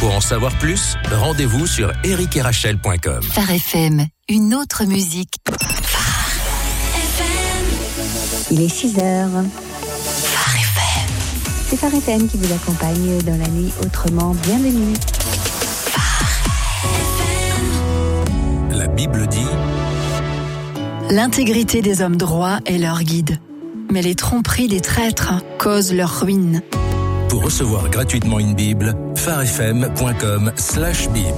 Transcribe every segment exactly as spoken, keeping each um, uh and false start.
Pour en savoir plus, rendez-vous sur eric et rachel point com. Phare F M, une autre musique. Il est six heures. Phare F M. C'est Phare F M qui vous accompagne dans la nuit autrement. Bienvenue. La Bible dit: l'intégrité des hommes droits est leur guide, mais les tromperies des traîtres causent leur ruine. Pour recevoir gratuitement une Bible, phare f m point com slash bible.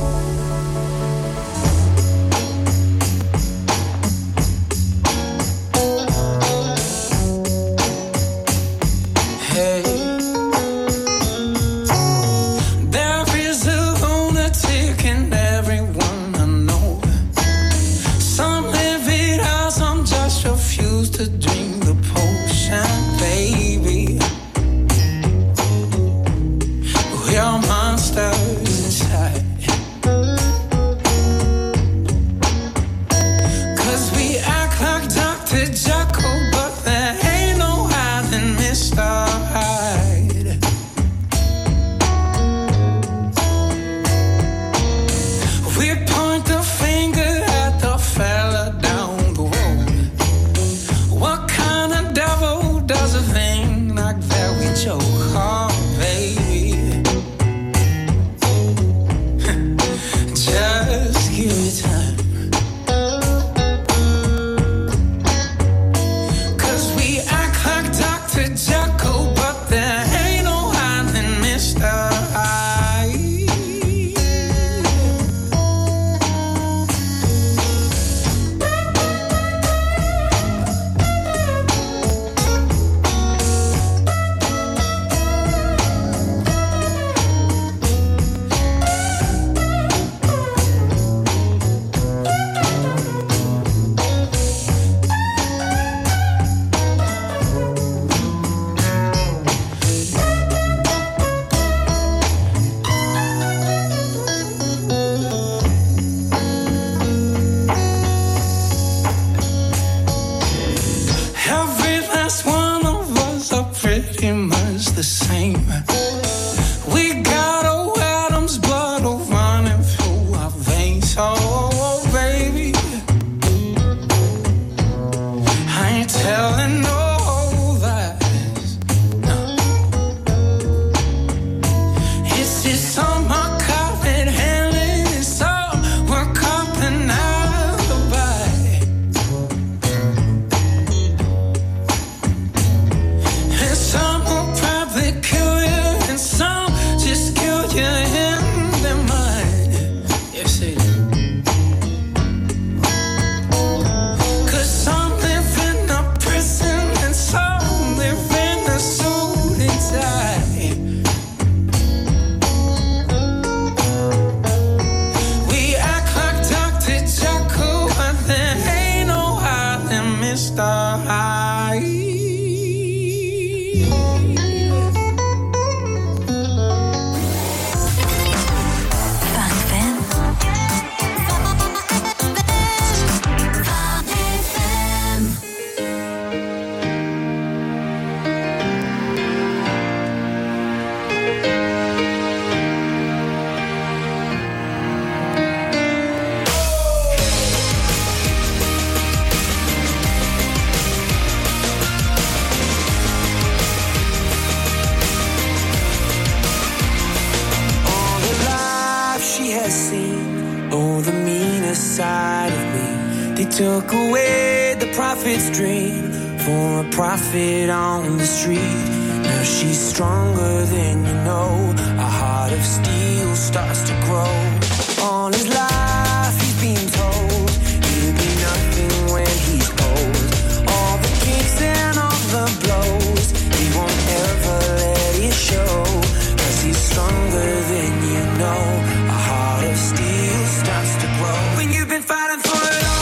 Took away the prophet's dream for a prophet on the street. Now she's stronger than you know. A heart of steel starts to grow. All his life he's been told he'll be nothing when he's old. All the kicks and all the blows, he won't ever let it show. Cause he's stronger than you know. A heart of steel starts to grow. When you've been fighting for it all,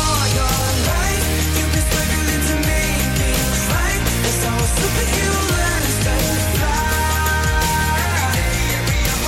superhuman is to fly.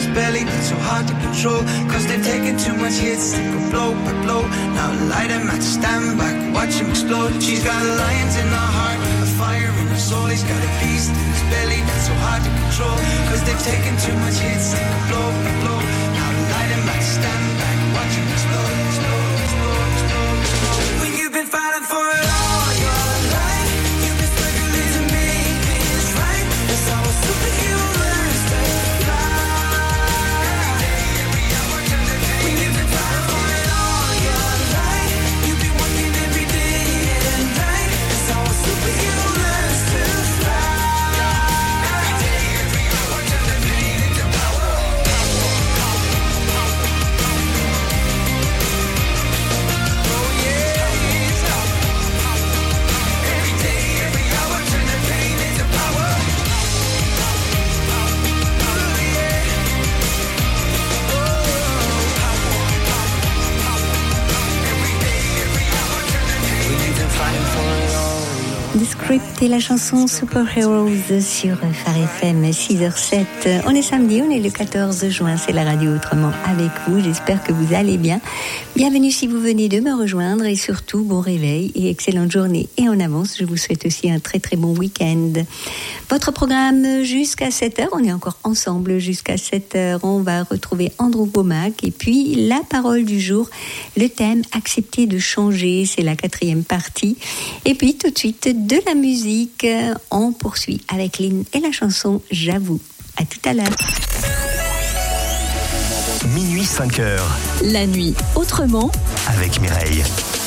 his belly that's so hard to control. Cause they've taken too much hits, they go blow by blow. Now light him at stand back, watch him explode. She's got lions in her heart, a fire in her soul. He's got a beast in his belly that's so hard to control. Cause they've taken too much hits, they go blow by blow. Now light him at stand back, watch him explode, explode, explode, explode, explode. When you've been fighting for it all your life, you've been struggling to make things right. That's how a superhero learns to fly. Every hour, turn the day. When you've been fighting for it all your life, you've been working every day and night. That's how a superhero learns to fly. Every day, every hour, turn the pain into power. Oh yeah. Every day, every hour, turn the pain into power. Oh yeah. Every day, every hour, turn the pain. We've been fighting for it all. The Script et la chanson Superheroes sur Phare F M, six heures zéro sept. On est samedi, on est le quatorze juin, c'est la radio autrement avec vous. J'espère que vous allez bien. Bienvenue si vous venez de me rejoindre et surtout bon réveil et excellente journée. Et en avance, je vous souhaite aussi un très très bon week-end. Votre programme jusqu'à sept heures, on est encore ensemble jusqu'à sept heures. On va retrouver Andrew Womack et puis la parole du jour, le thème accepter de changer, c'est la quatrième partie. Et puis tout de suite de la musique, on poursuit avec Lynn et la chanson J'avoue. À tout à l'heure. Minuit cinq heures. La nuit autrement Avec Mireille.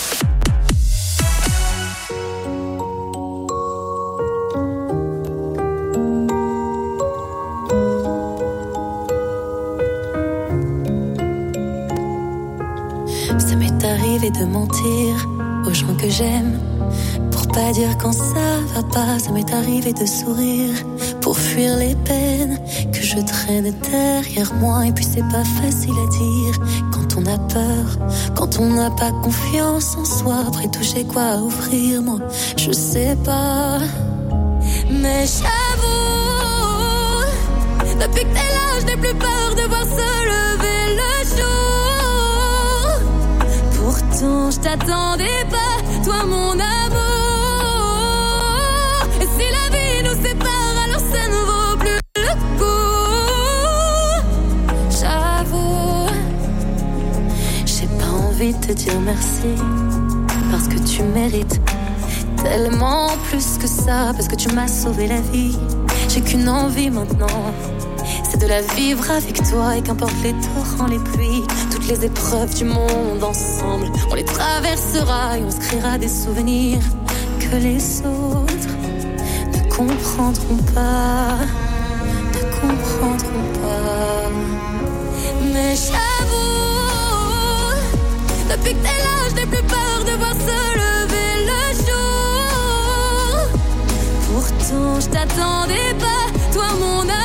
Ça m'est arrivé de mentir aux gens que j'aime pour pas dire quand ça va pas. Ça m'est arrivé de sourire pour fuir les peines que je traîne derrière moi. Et puis c'est pas facile à dire quand on a peur, quand on n'a pas confiance en soi. Après tout j'ai quoi offrir, moi je sais pas. Mais j'avoue, depuis que t'es là je n'ai plus peur de voir se lever le jour. Pourtant je t'attendais pas, toi mon amour. Et si la vie nous sépare, alors ça ne vaut plus le coup. J'avoue, j'ai pas envie de te dire merci, parce que tu mérites tellement plus que ça, parce que tu m'as sauvé la vie. J'ai qu'une envie maintenant, c'est de la vivre avec toi. Et qu'importe les torrents, les pluies, toutes les épreuves du monde ensemble, on les traversera et on se créera des souvenirs que les autres ne comprendront pas, ne comprendront pas. Mais j'avoue, depuis que t'es là, je n'ai plus peur de voir se lever le jour. Pourtant je t'attendais pas, toi mon amour.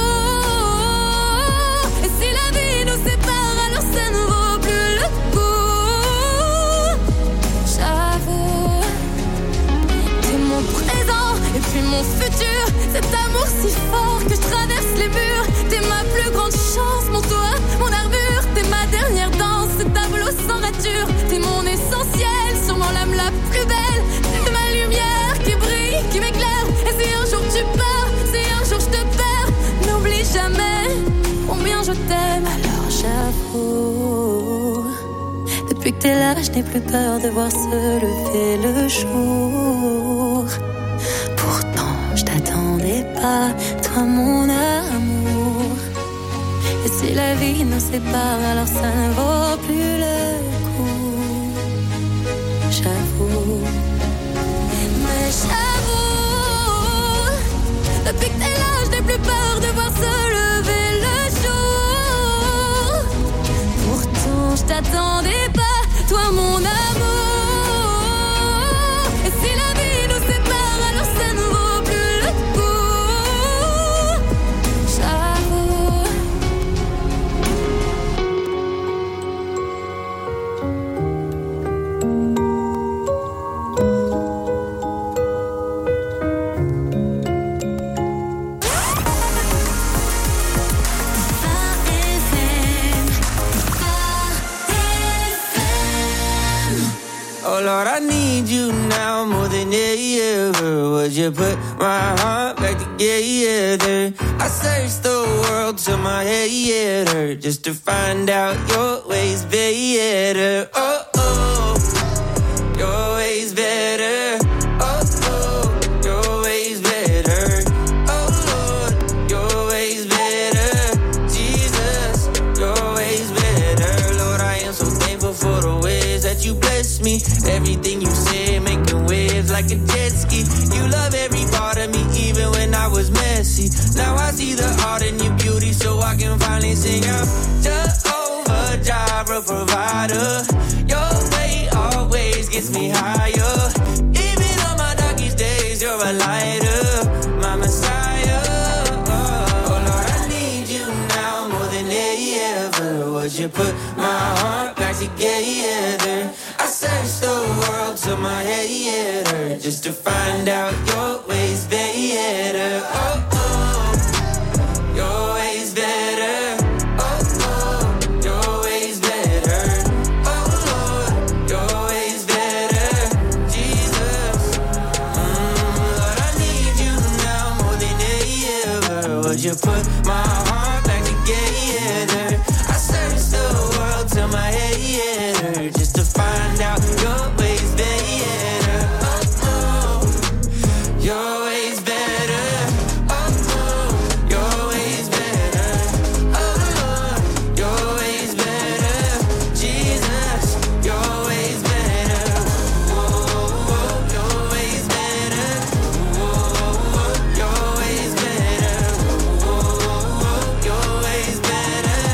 Et si la vie nous sépare, alors ça ne vaut plus le coup. J'avoue, t'es mon présent et puis mon futur. Cet amour si fort que je traverse les murs. T'es ma plus grande chance, mon toit, mon armure. T'es ma dernière danse, ce tableau sans rature. T'es mon essentiel, sûrement l'âme la plus belle. T'es ma lumière qui brille, qui m'éclaire. Et si un jour tu pars, si un jour je te perds, n'oublie jamais combien je t'aime. Alors j'avoue, depuis que t'es là, je n'ai plus peur de voir se lever le jour. Pourtant je t'attendais pas, toi mon amour. Et si la vie nous sépare, alors ça ne vaut plus le coup. J'avoue, mais j'avoue, depuis que t'es là, je n'ai plus peur de voir se lever le jour. Pourtant je t'attendais pas, toi mon amour. Et si la vie nous sépare, alors ça ne vaut plus le coup. J'avoue. Oh Lord, I need you now more than ever. Would you put my heart back together? I searched the world till my head hurt just to find out your ways better. Oh oh, your ways better. Oh oh, your ways better. Oh Lord, your ways better. Jesus, your ways better. Lord, I am so thankful for the ways that you bless me. Everything you say making waves like a jet ski. You love every part of me even when I was messy. Now I see the art in your beauty so I can finally sing out Jehovah Jireh provider. Your way always gets me higher. Even on my darkest days you're a lighter, my Messiah. Oh Lord, I need you now more than ever. Would you put my heart back together? I searched the world till my head hurt just to find out your ways better. Oh oh, your ways better. Oh oh, your ways better. Oh Lord, your ways better. Jesus, mm, Lord, I need you now more than ever. Would you put my heart back together? I searched the world till my head hurt just to find out your ways better. Oh oh, your ways better. Oh oh, your ways better. Oh Lord, your ways better. Jesus, your ways better. Oh, oh, your ways better. Oh, oh, your ways better. Oh, oh, your ways better.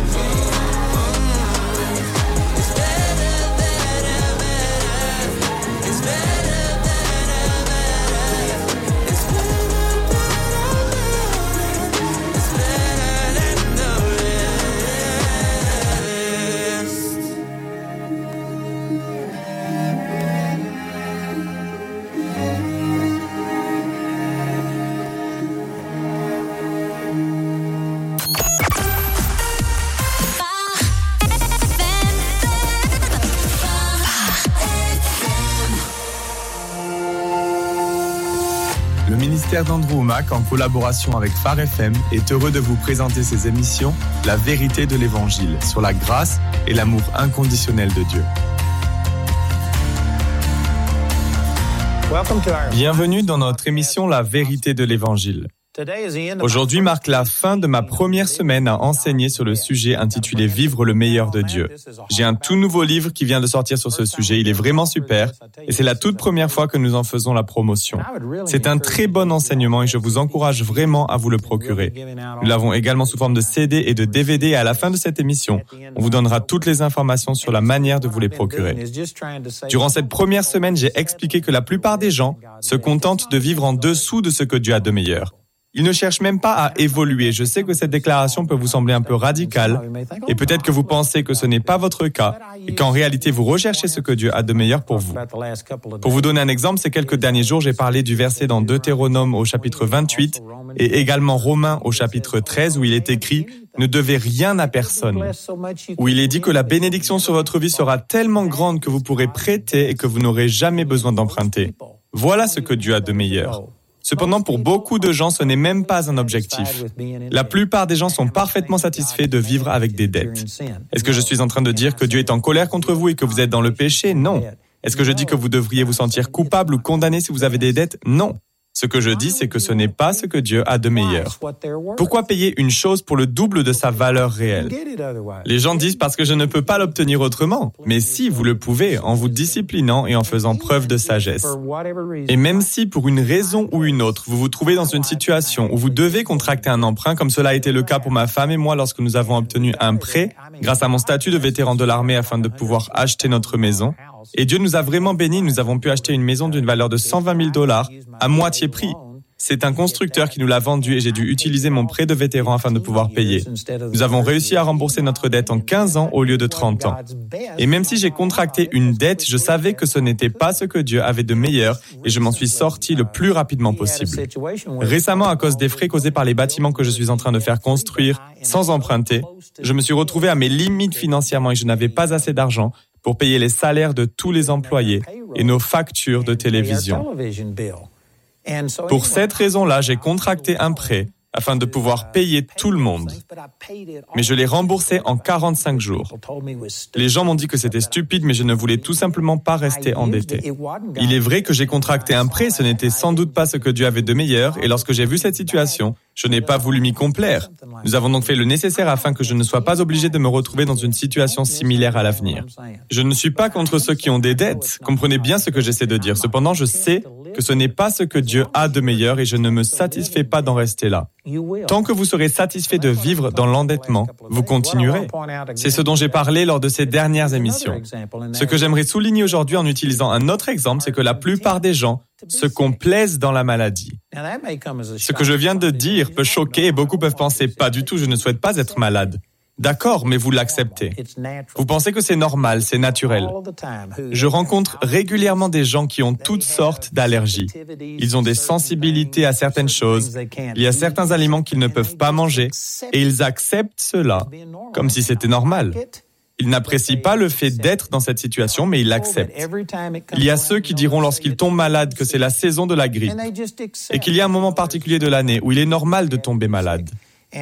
It's better, better, better. It's better, better, better. It's better, better, better. It's better than the rest. Le ministère d'Andrew Wommack, en collaboration avec Phare F M, est heureux de vous présenter ses émissions La vérité de l'Évangile, sur la grâce et l'amour inconditionnel de Dieu. Bienvenue dans notre émission La vérité de l'Évangile. Aujourd'hui marque la fin de ma première semaine à enseigner sur le sujet intitulé « Vivre le meilleur de Dieu ». J'ai un tout nouveau livre qui vient de sortir sur ce sujet, il est vraiment super et c'est la toute première fois que nous en faisons la promotion. C'est un très bon enseignement et je vous encourage vraiment à vous le procurer. Nous l'avons également sous forme de C D et de D V D et à la fin de cette émission, on vous donnera toutes les informations sur la manière de vous les procurer. Durant cette première semaine, j'ai expliqué que la plupart des gens se contentent de vivre en dessous de ce que Dieu a de meilleur. Ils ne cherchent même pas à évoluer. Je sais que cette déclaration peut vous sembler un peu radicale et peut-être que vous pensez que ce n'est pas votre cas et qu'en réalité vous recherchez ce que Dieu a de meilleur pour vous. Pour vous donner un exemple, ces quelques derniers jours, j'ai parlé du verset dans Deutéronome au chapitre vingt-huit et également Romains au chapitre treize où il est écrit « Ne devez rien à personne », où il est dit que la bénédiction sur votre vie sera tellement grande que vous pourrez prêter et que vous n'aurez jamais besoin d'emprunter. Voilà ce que Dieu a de meilleur. Cependant, pour beaucoup de gens, ce n'est même pas un objectif. La plupart des gens sont parfaitement satisfaits de vivre avec des dettes. Est-ce que je suis en train de dire que Dieu est en colère contre vous et que vous êtes dans le péché? Non. Est-ce que je dis que vous devriez vous sentir coupable ou condamné si vous avez des dettes? Non. Ce que je dis, c'est que ce n'est pas ce que Dieu a de meilleur. Pourquoi payer une chose pour le double de sa valeur réelle? Les gens disent parce que je ne peux pas l'obtenir autrement. Mais si, vous le pouvez, en vous disciplinant et en faisant preuve de sagesse. Et même si, pour une raison ou une autre, vous vous trouvez dans une situation où vous devez contracter un emprunt, comme cela a été le cas pour ma femme et moi lorsque nous avons obtenu un prêt, grâce à mon statut de vétéran de l'armée afin de pouvoir acheter notre maison, et Dieu nous a vraiment bénis, nous avons pu acheter une maison d'une valeur de cent vingt mille dollars à moitié prix. C'est un constructeur qui nous l'a vendu et j'ai dû utiliser mon prêt de vétéran afin de pouvoir payer. Nous avons réussi à rembourser notre dette en quinze ans au lieu de trente ans. Et même si j'ai contracté une dette, je savais que ce n'était pas ce que Dieu avait de meilleur et je m'en suis sorti le plus rapidement possible. Récemment, à cause des frais causés par les bâtiments que je suis en train de faire construire sans emprunter, je me suis retrouvé à mes limites financièrement et je n'avais pas assez d'argent pour payer les salaires de tous les employés et nos factures de télévision. Pour cette raison-là, j'ai contracté un prêt afin de pouvoir payer tout le monde. Mais je l'ai remboursé en quarante-cinq jours. Les gens m'ont dit que c'était stupide, mais je ne voulais tout simplement pas rester endetté. Il est vrai que j'ai contracté un prêt, ce n'était sans doute pas ce que Dieu avait de meilleur, et lorsque j'ai vu cette situation, je n'ai pas voulu m'y complaire. Nous avons donc fait le nécessaire afin que je ne sois pas obligé de me retrouver dans une situation similaire à l'avenir. Je ne suis pas contre ceux qui ont des dettes, comprenez bien ce que j'essaie de dire. Cependant, je sais que ce n'est pas ce que Dieu a de meilleur et je ne me satisfais pas d'en rester là. Tant que vous serez satisfait de vivre dans l'endettement, vous continuerez. C'est ce dont j'ai parlé lors de ces dernières émissions. Ce que j'aimerais souligner aujourd'hui en utilisant un autre exemple, c'est que la plupart des gens se complaisent dans la maladie. Ce que je viens de dire peut choquer et beaucoup peuvent penser « pas du tout, je ne souhaite pas être malade ». D'accord, mais vous l'acceptez. Vous pensez que c'est normal, c'est naturel. Je rencontre régulièrement des gens qui ont toutes sortes d'allergies. Ils ont des sensibilités à certaines choses. Il y a certains aliments qu'ils ne peuvent pas manger et ils acceptent cela comme si c'était normal. Ils n'apprécient pas le fait d'être dans cette situation, mais ils l'acceptent. Il y a ceux qui diront lorsqu'ils tombent malades que c'est la saison de la grippe et qu'il y a un moment particulier de l'année où il est normal de tomber malade.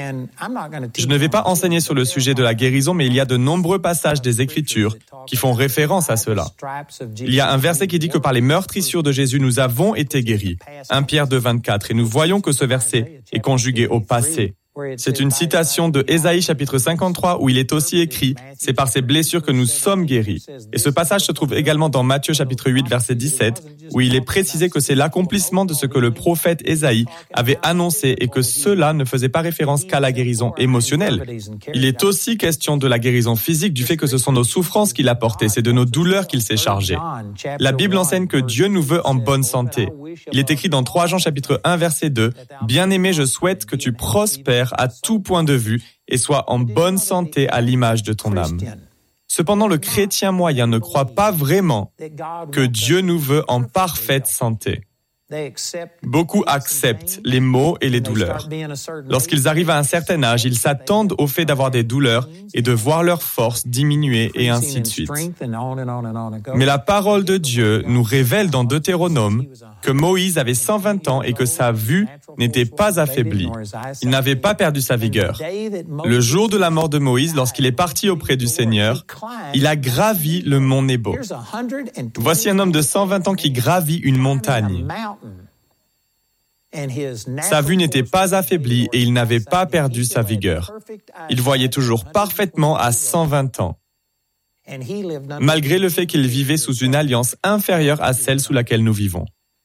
Je ne vais pas enseigner sur le sujet de la guérison, mais il y a de nombreux passages des Écritures qui font référence à cela. Il y a un verset qui dit que par les meurtrissures de Jésus, nous avons été guéris. premier Pierre deux, vingt-quatre. Et nous voyons que ce verset est conjugué au passé. C'est une citation de Ésaïe chapitre cinquante-trois où il est aussi écrit « C'est par ces blessures que nous sommes guéris ». Et ce passage se trouve également dans Matthieu chapitre huit verset dix-sept où il est précisé que c'est l'accomplissement de ce que le prophète Ésaïe avait annoncé et que cela ne faisait pas référence qu'à la guérison émotionnelle. Il est aussi question de la guérison physique, du fait que ce sont nos souffrances qu'il a portées, c'est de nos douleurs qu'il s'est chargé. La Bible enseigne que Dieu nous veut en bonne santé. Il est écrit dans trois Jean chapitre un verset deux « Bien-aimé, je souhaite que tu prospères à tout point de vue et sois en bonne santé à l'image de ton âme. » Cependant, le chrétien moyen ne croit pas vraiment que Dieu nous veut en parfaite santé. Beaucoup acceptent les maux et les douleurs. Lorsqu'ils arrivent à un certain âge, ils s'attendent au fait d'avoir des douleurs et de voir leur force diminuer et ainsi de suite. Mais la parole de Dieu nous révèle dans Deutéronome que Moïse avait cent vingt ans et que sa vue n'était pas affaiblie. Il n'avait pas perdu sa vigueur. Le jour de la mort de Moïse, lorsqu'il est parti auprès du Seigneur, il a gravi le mont Nebo. Voici un homme de cent vingt ans qui gravit une montagne. Sa vue n'était pas affaiblie et il n'avait pas perdu sa vigueur. Il voyait toujours parfaitement à cent vingt ans, malgré le fait qu'il vivait sous une alliance inférieure à celle sous laquelle nous vivons.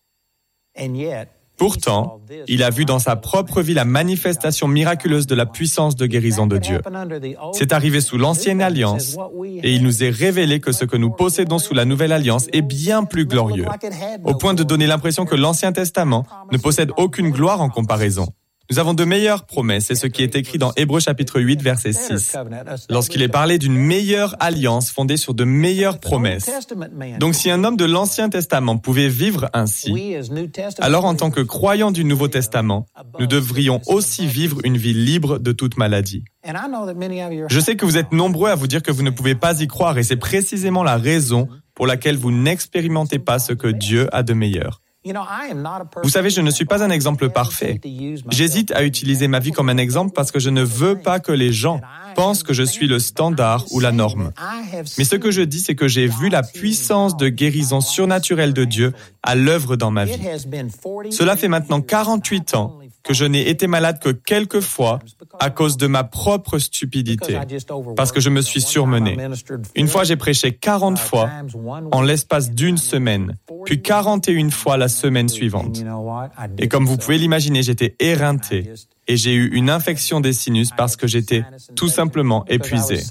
Pourtant, il a vu dans sa propre vie la manifestation miraculeuse de la puissance de guérison de Dieu. C'est arrivé sous l'ancienne alliance et il nous est révélé que ce que nous possédons sous la nouvelle alliance est bien plus glorieux, au point de donner l'impression que l'Ancien Testament ne possède aucune gloire en comparaison. Nous avons de meilleures promesses, c'est ce qui est écrit dans Hébreux chapitre huit, verset six, lorsqu'il est parlé d'une meilleure alliance fondée sur de meilleures promesses. Donc si un homme de l'Ancien Testament pouvait vivre ainsi, alors en tant que croyants du Nouveau Testament, nous devrions aussi vivre une vie libre de toute maladie. Je sais que vous êtes nombreux à vous dire que vous ne pouvez pas y croire et c'est précisément la raison pour laquelle vous n'expérimentez pas ce que Dieu a de meilleur. Vous savez, je ne suis pas un exemple parfait. J'hésite à utiliser ma vie comme un exemple parce que je ne veux pas que les gens pensent que je suis le standard ou la norme. Mais ce que je dis, c'est que j'ai vu la puissance de guérison surnaturelle de Dieu à l'œuvre dans ma vie. Cela fait maintenant quarante-huit ans que je n'ai été malade que quelques fois à cause de ma propre stupidité, parce que je me suis surmené. Une fois, j'ai prêché quarante fois en l'espace d'une semaine, puis quarante et une fois la semaine suivante. Et comme vous pouvez l'imaginer, j'étais éreinté et j'ai eu une infection des sinus parce que j'étais tout simplement épuisé.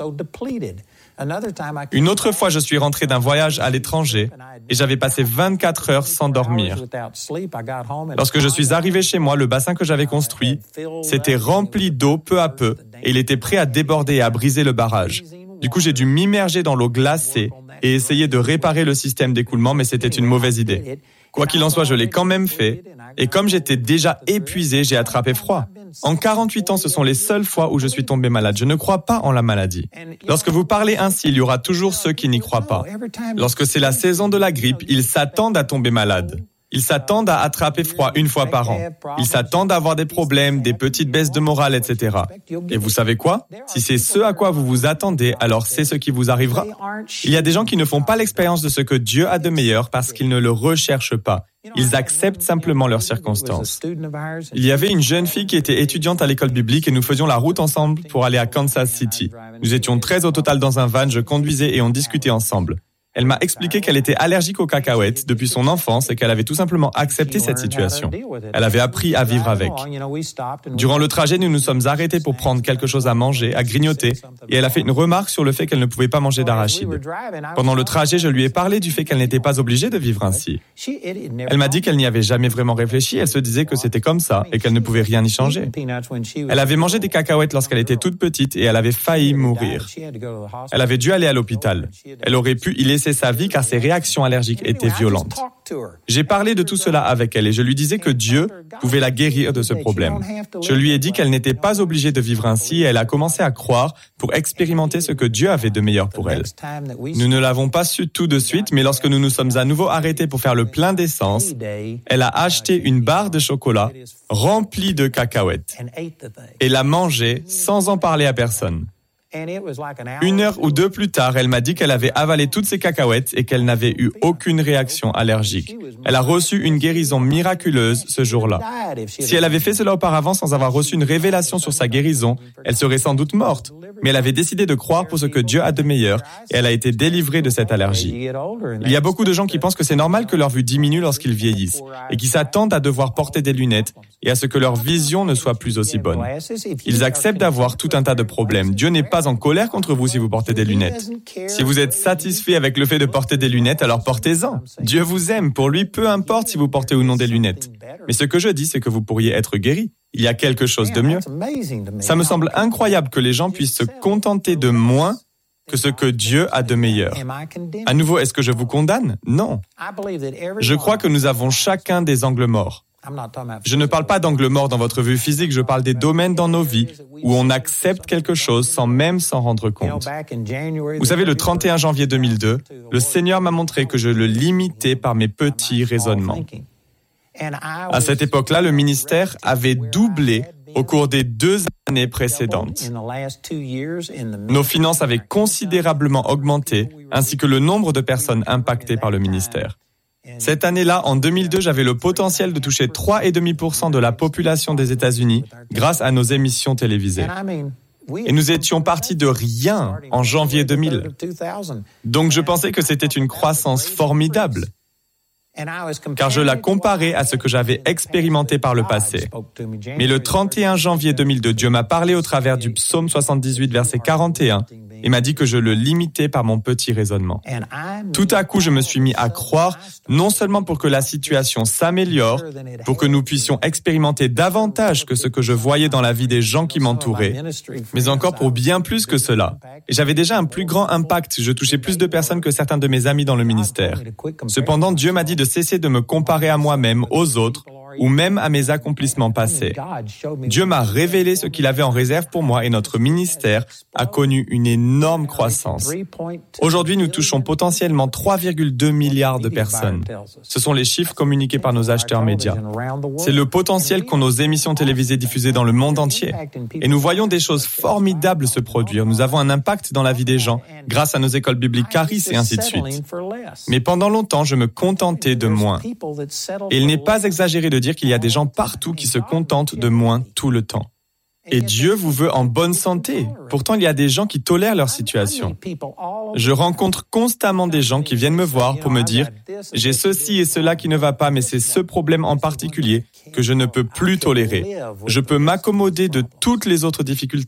Une autre fois, je suis rentré d'un voyage à l'étranger et j'avais passé vingt-quatre heures sans dormir. Lorsque je suis arrivé chez moi, le bassin que j'avais construit s'était rempli d'eau peu à peu et il était prêt à déborder et à briser le barrage. Du coup, j'ai dû m'immerger dans l'eau glacée et essayer de réparer le système d'écoulement, mais c'était une mauvaise idée. Quoi qu'il en soit, je l'ai quand même fait et comme j'étais déjà épuisé, j'ai attrapé froid. En quarante-huit ans, ce sont les seules fois où je suis tombé malade. Je ne crois pas en la maladie. Lorsque vous parlez ainsi, il y aura toujours ceux qui n'y croient pas. Lorsque c'est la saison de la grippe, ils s'attendent à tomber malades. Ils s'attendent à attraper froid une fois par an. Ils s'attendent à avoir des problèmes, des petites baisses de morale, et cetera. Et vous savez quoi? Si c'est ce à quoi vous vous attendez, alors c'est ce qui vous arrivera. Il y a des gens qui ne font pas l'expérience de ce que Dieu a de meilleur parce qu'ils ne le recherchent pas. Ils acceptent simplement leurs circonstances. Il y avait une jeune fille qui était étudiante à l'école biblique et nous faisions la route ensemble pour aller à Kansas City. Nous étions treize au total dans un van, je conduisais et on discutait ensemble. Elle m'a expliqué qu'elle était allergique aux cacahuètes depuis son enfance et qu'elle avait tout simplement accepté cette situation. Elle avait appris à vivre avec. Durant le trajet, nous nous sommes arrêtés pour prendre quelque chose à manger, à grignoter, et elle a fait une remarque sur le fait qu'elle ne pouvait pas manger d'arachides. Pendant le trajet, je lui ai parlé du fait qu'elle n'était pas obligée de vivre ainsi. Elle m'a dit qu'elle n'y avait jamais vraiment réfléchi, elle se disait que c'était comme ça et qu'elle ne pouvait rien y changer. Elle avait mangé des cacahuètes lorsqu'elle était toute petite et elle avait failli mourir. Elle avait dû aller à l'hôpital. Elle aurait pu y laisser sa vie car ses réactions allergiques étaient violentes. J'ai parlé de tout cela avec elle et je lui disais que Dieu pouvait la guérir de ce problème. Je lui ai dit qu'elle n'était pas obligée de vivre ainsi et elle a commencé à croire pour expérimenter ce que Dieu avait de meilleur pour elle. Nous ne l'avons pas su tout de suite, mais lorsque nous nous sommes à nouveau arrêtés pour faire le plein d'essence, elle a acheté une barre de chocolat remplie de cacahuètes et l'a mangée sans en parler à personne. Une heure ou deux plus tard, elle m'a dit qu'elle avait avalé toutes ses cacahuètes et qu'elle n'avait eu aucune réaction allergique. Elle a reçu une guérison miraculeuse ce jour-là. Si elle avait fait cela auparavant sans avoir reçu une révélation sur sa guérison, elle serait sans doute morte. Mais elle avait décidé de croire pour ce que Dieu a de meilleur et elle a été délivrée de cette allergie. Il y a beaucoup de gens qui pensent que c'est normal que leur vue diminue lorsqu'ils vieillissent et qui s'attendent à devoir porter des lunettes et à ce que leur vision ne soit plus aussi bonne. Ils acceptent d'avoir tout un tas de problèmes. Dieu n'est pas en colère contre vous si vous portez des lunettes. Si vous êtes satisfait avec le fait de porter des lunettes, alors portez-en. Dieu vous aime. Pour lui, peu importe si vous portez ou non des lunettes. Mais ce que je dis, c'est que vous pourriez être guéri. Il y a quelque chose de mieux. Ça me semble incroyable que les gens puissent se contenter de moins que ce que Dieu a de meilleur. À nouveau, est-ce que je vous condamne? Non. Je crois que nous avons chacun des angles morts. Je ne parle pas d'angle mort dans votre vue physique, je parle des domaines dans nos vies où on accepte quelque chose sans même s'en rendre compte. Vous savez, le trente et un janvier deux mille deux, le Seigneur m'a montré que je le limitais par mes petits raisonnements. À cette époque-là, le ministère avait doublé au cours des deux années précédentes. Nos finances avaient considérablement augmenté, ainsi que le nombre de personnes impactées par le ministère. Cette année-là, en deux mille deux, j'avais le potentiel de toucher trois virgule cinq pour cent de la population des États-Unis grâce à nos émissions télévisées. Et nous étions partis de rien en janvier deux mille. Donc je pensais que c'était une croissance formidable, car je la comparais à ce que j'avais expérimenté par le passé. Mais le trente et un janvier deux mille deux, Dieu m'a parlé au travers du psaume soixante-dix-huit, verset quarante et un, et m'a dit que je le limitais par mon petit raisonnement. Tout à coup, je me suis mis à croire, non seulement pour que la situation s'améliore, pour que nous puissions expérimenter davantage que ce que je voyais dans la vie des gens qui m'entouraient, mais encore pour bien plus que cela. Et j'avais déjà un plus grand impact, je touchais plus de personnes que certains de mes amis dans le ministère. Cependant, Dieu m'a dit de cesser de me comparer à moi-même, aux autres, ou même à mes accomplissements passés. Dieu m'a révélé ce qu'il avait en réserve pour moi et notre ministère a connu une énorme croissance. Aujourd'hui, nous touchons potentiellement trois virgule deux milliards de personnes. Ce sont les chiffres communiqués par nos acheteurs médias. C'est le potentiel qu'ont nos émissions télévisées diffusées dans le monde entier. Et nous voyons des choses formidables se produire. Nous avons un impact dans la vie des gens grâce à nos écoles bibliques Charis et ainsi de suite. Mais pendant longtemps, je me contentais de moins. Et il n'est pas exagéré de dire qu'il y a des gens partout qui se contentent de moins tout le temps. Et Dieu vous veut en bonne santé. Pourtant, il y a des gens qui tolèrent leur situation. Je rencontre constamment des gens qui viennent me voir pour me dire « J'ai ceci et cela qui ne va pas, mais c'est ce problème en particulier que je ne peux plus tolérer. Je peux m'accommoder de toutes les autres difficultés,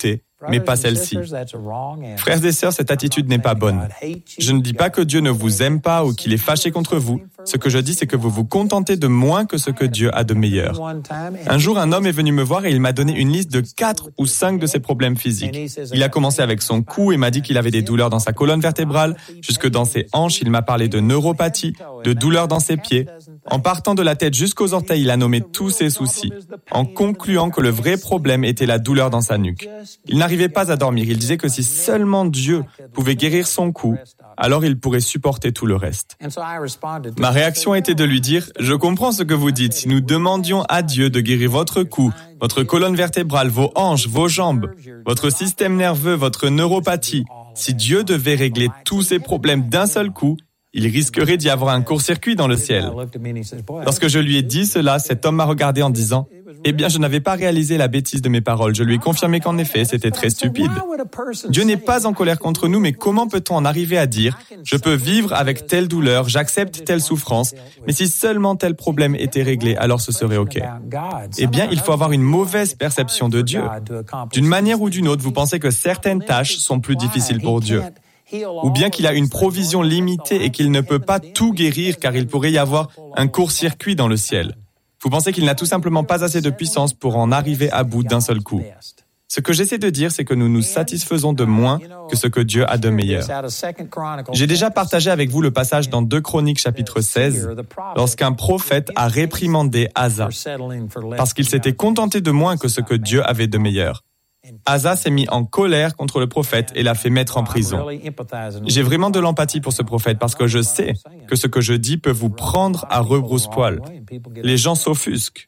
mais pas celle-ci. Frères et sœurs, cette attitude n'est pas bonne. Je ne dis pas que Dieu ne vous aime pas ou qu'il est fâché contre vous. Ce que je dis, c'est que vous vous contentez de moins que ce que Dieu a de meilleur. Un jour, un homme est venu me voir et il m'a donné une liste de quatre ou cinq de ses problèmes physiques. Il a commencé avec son cou et m'a dit qu'il avait des douleurs dans sa colonne vertébrale, jusque dans ses hanches. Il m'a parlé de neuropathie, de douleurs dans ses pieds. En partant de la tête jusqu'aux orteils, il a nommé tous ses soucis, en concluant que le vrai problème était la douleur dans sa nuque. Il n'arrivait pas à dormir. Il disait que si seulement Dieu pouvait guérir son cou, alors il pourrait supporter tout le reste. Ma réaction était de lui dire, « Je comprends ce que vous dites. Si nous demandions à Dieu de guérir votre cou, votre colonne vertébrale, vos hanches, vos jambes, votre système nerveux, votre neuropathie, si Dieu devait régler tous ces problèmes d'un seul coup, il risquerait d'y avoir un court-circuit dans le ciel. » Lorsque je lui ai dit cela, cet homme m'a regardé en disant, « Eh bien, je n'avais pas réalisé la bêtise de mes paroles. Je lui ai confirmé qu'en effet, c'était très stupide. Dieu n'est pas en colère contre nous, mais comment peut-on en arriver à dire, « Je peux vivre avec telle douleur, j'accepte telle souffrance, mais si seulement tel problème était réglé, alors ce serait OK. » Eh bien, il faut avoir une mauvaise perception de Dieu. D'une manière ou d'une autre, vous pensez que certaines tâches sont plus difficiles pour Dieu. Ou bien qu'il a une provision limitée et qu'il ne peut pas tout guérir car il pourrait y avoir un court-circuit dans le ciel. Vous pensez qu'il n'a tout simplement pas assez de puissance pour en arriver à bout d'un seul coup. Ce que j'essaie de dire, c'est que nous nous satisfaisons de moins que ce que Dieu a de meilleur. J'ai déjà partagé avec vous le passage dans deux Chroniques chapitre seize, lorsqu'un prophète a réprimandé Asa, parce qu'il s'était contenté de moins que ce que Dieu avait de meilleur. Asa s'est mis en colère contre le prophète et l'a fait mettre en prison. J'ai vraiment de l'empathie pour ce prophète parce que je sais que ce que je dis peut vous prendre à rebrousse-poil. Les gens s'offusquent.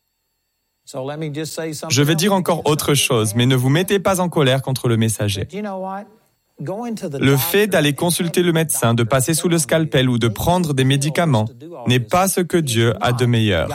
Je vais dire encore autre chose, mais ne vous mettez pas en colère contre le messager. Le fait d'aller consulter le médecin, de passer sous le scalpel ou de prendre des médicaments n'est pas ce que Dieu a de meilleur.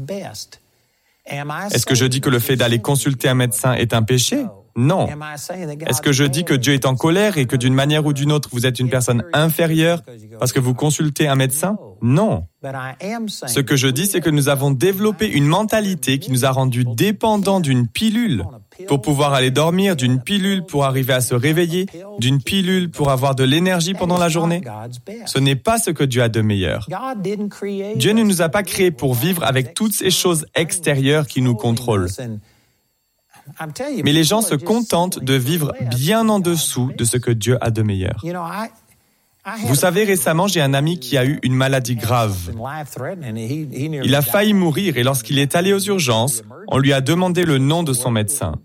Est-ce que je dis que le fait d'aller consulter un médecin est un péché? Non. Est-ce que je dis que Dieu est en colère et que d'une manière ou d'une autre, vous êtes une personne inférieure parce que vous consultez un médecin? Non. Ce que je dis, c'est que nous avons développé une mentalité qui nous a rendus dépendants d'une pilule pour pouvoir aller dormir, d'une pilule pour arriver à se réveiller, d'une pilule pour avoir de l'énergie pendant la journée. Ce n'est pas ce que Dieu a de meilleur. Dieu ne nous a pas créés pour vivre avec toutes ces choses extérieures qui nous contrôlent. Mais les gens se contentent de vivre bien en dessous de ce que Dieu a de meilleur. Vous savez, récemment, j'ai un ami qui a eu une maladie grave. Il a failli mourir et lorsqu'il est allé aux urgences, on lui a demandé le nom de son médecin.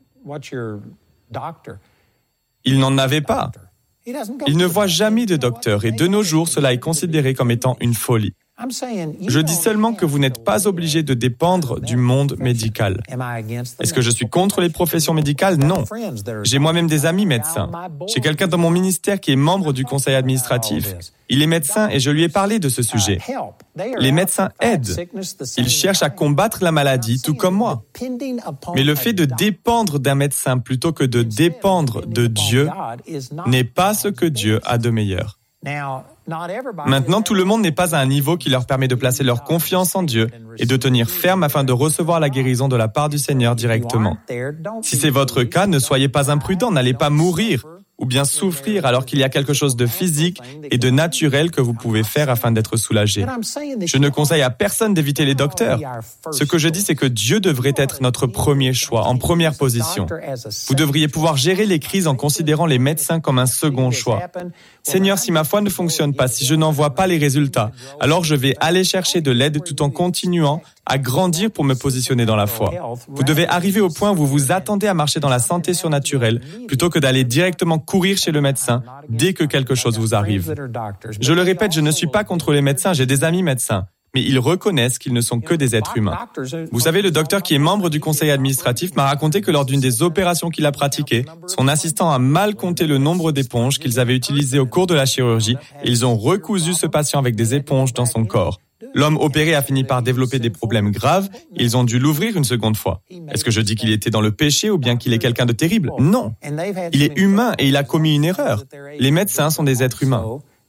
Il n'en avait pas. Il ne voit jamais de docteur et de nos jours, cela est considéré comme étant une folie. Je dis seulement que vous n'êtes pas obligé de dépendre du monde médical. Est-ce que je suis contre les professions médicales? Non. J'ai moi-même des amis médecins. J'ai quelqu'un dans mon ministère qui est membre du conseil administratif. Il est médecin et je lui ai parlé de ce sujet. Les médecins aident. Ils cherchent à combattre la maladie, tout comme moi. Mais le fait de dépendre d'un médecin plutôt que de dépendre de Dieu n'est pas ce que Dieu a de meilleur. Maintenant, tout le monde n'est pas à un niveau qui leur permet de placer leur confiance en Dieu et de tenir ferme afin de recevoir la guérison de la part du Seigneur directement. Si c'est votre cas, ne soyez pas imprudents, n'allez pas mourir ou bien souffrir alors qu'il y a quelque chose de physique et de naturel que vous pouvez faire afin d'être soulagé. Je ne conseille à personne d'éviter les docteurs. Ce que je dis, c'est que Dieu devrait être notre premier choix, en première position. Vous devriez pouvoir gérer les crises en considérant les médecins comme un second choix. Seigneur, si ma foi ne fonctionne pas, si je n'en vois pas les résultats, alors je vais aller chercher de l'aide tout en continuant à grandir pour me positionner dans la foi. Vous devez arriver au point où vous vous attendez à marcher dans la santé surnaturelle plutôt que d'aller directement courir chez le médecin dès que quelque chose vous arrive. Je le répète, je ne suis pas contre les médecins, j'ai des amis médecins, mais ils reconnaissent qu'ils ne sont que des êtres humains. Vous savez, le docteur qui est membre du conseil administratif m'a raconté que lors d'une des opérations qu'il a pratiquées, son assistant a mal compté le nombre d'éponges qu'ils avaient utilisées au cours de la chirurgie et ils ont recousu ce patient avec des éponges dans son corps. L'homme opéré a fini par développer des problèmes graves, ils ont dû l'ouvrir une seconde fois. Est-ce que je dis qu'il était dans le péché ou bien qu'il est quelqu'un de terrible? Non. Il est humain et il a commis une erreur. Les médecins sont des êtres humains.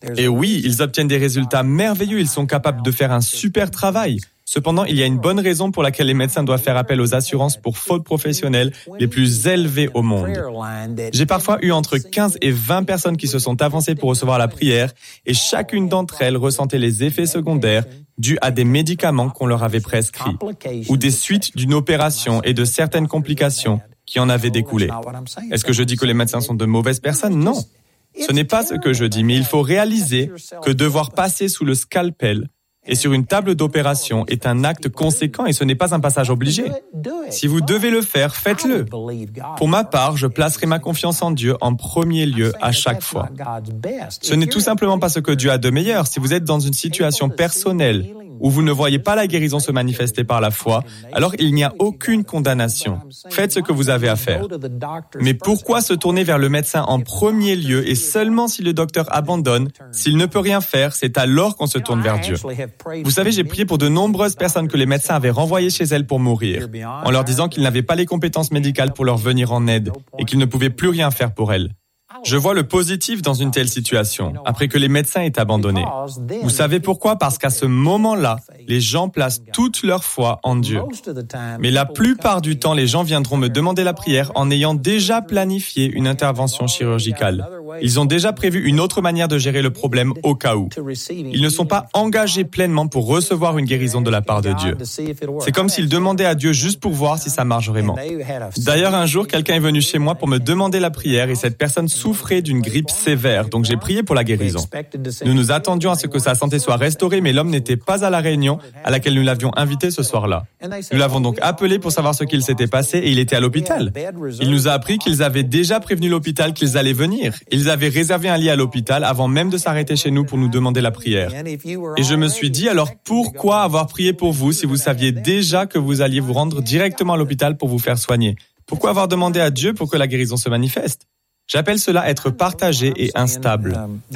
Et oui, ils obtiennent des résultats merveilleux, ils sont capables de faire un super travail. Cependant, il y a une bonne raison pour laquelle les médecins doivent faire appel aux assurances pour fautes professionnelles les plus élevées au monde. J'ai parfois eu entre quinze et vingt personnes qui se sont avancées pour recevoir la prière et chacune d'entre elles ressentait les effets secondaires dus à des médicaments qu'on leur avait prescrits ou des suites d'une opération et de certaines complications qui en avaient découlé. Est-ce que je dis que les médecins sont de mauvaises personnes? Non. Ce n'est pas ce que je dis, mais il faut réaliser que devoir passer sous le scalpel et sur une table d'opération est un acte conséquent et ce n'est pas un passage obligé. Si vous devez le faire, faites-le. Pour ma part, je placerai ma confiance en Dieu en premier lieu à chaque fois. Ce n'est tout simplement pas ce que Dieu a de meilleur. Si vous êtes dans une situation personnelle où vous ne voyez pas la guérison se manifester par la foi, alors il n'y a aucune condamnation. Faites ce que vous avez à faire. Mais pourquoi se tourner vers le médecin en premier lieu et seulement si le docteur abandonne, s'il ne peut rien faire, c'est alors qu'on se tourne vers Dieu. Vous savez, j'ai prié pour de nombreuses personnes que les médecins avaient renvoyées chez elles pour mourir, en leur disant qu'ils n'avaient pas les compétences médicales pour leur venir en aide et qu'ils ne pouvaient plus rien faire pour elles. Je vois le positif dans une telle situation, après que les médecins aient abandonné. Vous savez pourquoi? Parce qu'à ce moment-là, les gens placent toute leur foi en Dieu. Mais la plupart du temps, les gens viendront me demander la prière en ayant déjà planifié une intervention chirurgicale. Ils ont déjà prévu une autre manière de gérer le problème au cas où. Ils ne sont pas engagés pleinement pour recevoir une guérison de la part de Dieu. C'est comme s'ils demandaient à Dieu juste pour voir si ça marche vraiment. D'ailleurs, un jour, quelqu'un est venu chez moi pour me demander la prière et cette personne souffrait d'une grippe sévère, donc j'ai prié pour la guérison. Nous nous attendions à ce que sa santé soit restaurée, mais l'homme n'était pas à la réunion à laquelle nous l'avions invité ce soir-là. Nous l'avons donc appelé pour savoir ce qu'il s'était passé et il était à l'hôpital. Il nous a appris qu'ils avaient déjà prévenu l'hôpital qu'ils allaient venir. Ils avaient réservé un lit à l'hôpital avant même de s'arrêter chez nous pour nous demander la prière. Et je me suis dit, alors pourquoi avoir prié pour vous si vous saviez déjà que vous alliez vous rendre directement à l'hôpital pour vous faire soigner? Pourquoi avoir demandé à Dieu pour que la guérison se manifeste? J'appelle cela être partagé et instable.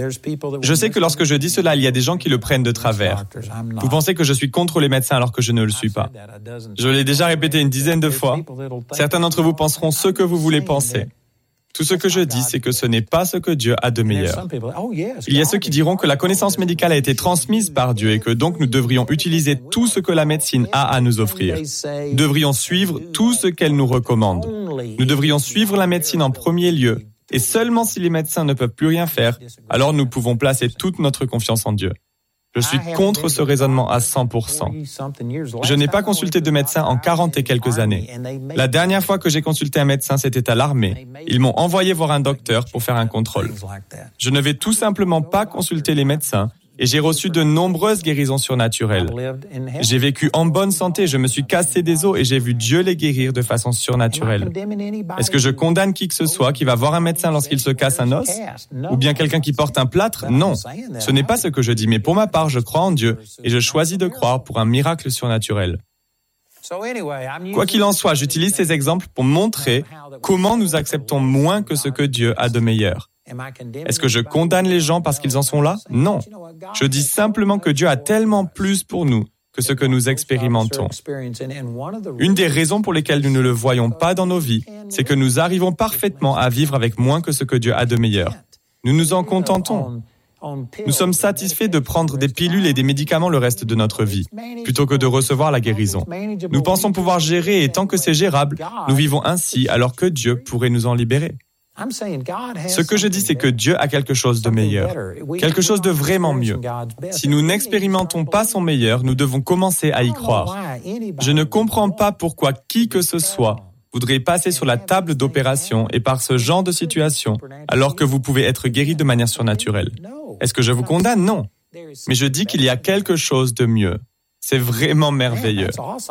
Je sais que lorsque je dis cela, il y a des gens qui le prennent de travers. Vous pensez que je suis contre les médecins alors que je ne le suis pas. Je l'ai déjà répété une dizaine de fois. Certains d'entre vous penseront ce que vous voulez penser. Tout ce que je dis, c'est que ce n'est pas ce que Dieu a de meilleur. Il y a ceux qui diront que la connaissance médicale a été transmise par Dieu et que donc nous devrions utiliser tout ce que la médecine a à nous offrir. Nous devrions suivre tout ce qu'elle nous recommande. Nous devrions suivre la médecine en premier lieu. Et seulement si les médecins ne peuvent plus rien faire, alors nous pouvons placer toute notre confiance en Dieu. Je suis contre ce raisonnement à cent pour cent. Je n'ai pas consulté de médecin en quarante et quelques années. La dernière fois que j'ai consulté un médecin, c'était à l'armée. Ils m'ont envoyé voir un docteur pour faire un contrôle. Je ne vais tout simplement pas consulter les médecins et j'ai reçu de nombreuses guérisons surnaturelles. J'ai vécu en bonne santé, je me suis cassé des os et j'ai vu Dieu les guérir de façon surnaturelle. Est-ce que je condamne qui que ce soit qui va voir un médecin lorsqu'il se casse un os? Ou bien quelqu'un qui porte un plâtre? Non, ce n'est pas ce que je dis, mais pour ma part, je crois en Dieu et je choisis de croire pour un miracle surnaturel. Quoi qu'il en soit, j'utilise ces exemples pour montrer comment nous acceptons moins que ce que Dieu a de meilleur. Est-ce que je condamne les gens parce qu'ils en sont là? Non. Je dis simplement que Dieu a tellement plus pour nous que ce que nous expérimentons. Une des raisons pour lesquelles nous ne le voyons pas dans nos vies, c'est que nous arrivons parfaitement à vivre avec moins que ce que Dieu a de meilleur. Nous nous en contentons. Nous sommes satisfaits de prendre des pilules et des médicaments le reste de notre vie, plutôt que de recevoir la guérison. Nous pensons pouvoir gérer et tant que c'est gérable, nous vivons ainsi alors que Dieu pourrait nous en libérer. Ce que je dis, c'est que Dieu a quelque chose de meilleur, quelque chose de vraiment mieux. Si nous n'expérimentons pas son meilleur, nous devons commencer à y croire. Je ne comprends pas pourquoi qui que ce soit voudrait passer sur la table d'opération et par ce genre de situation, alors que vous pouvez être guéri de manière surnaturelle. Est-ce que je vous condamne? Non. Mais je dis qu'il y a quelque chose de mieux. C'est vraiment merveilleux.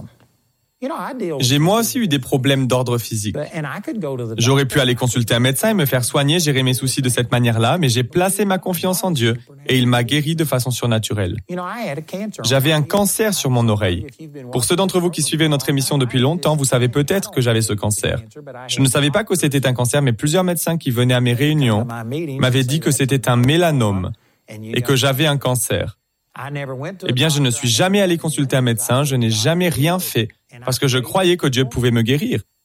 J'ai moi aussi eu des problèmes d'ordre physique. J'aurais pu aller consulter un médecin et me faire soigner, gérer mes soucis de cette manière-là, mais j'ai placé ma confiance en Dieu et il m'a guéri de façon surnaturelle. J'avais un cancer sur mon oreille. Pour ceux d'entre vous qui suivez notre émission depuis longtemps, vous savez peut-être que j'avais ce cancer. Je ne savais pas que c'était un cancer, mais plusieurs médecins qui venaient à mes réunions m'avaient dit que c'était un mélanome et que j'avais un cancer. Eh bien, je ne suis jamais allé consulter un médecin, je n'ai jamais rien fait parce que je croyais que Dieu pouvait me guérir.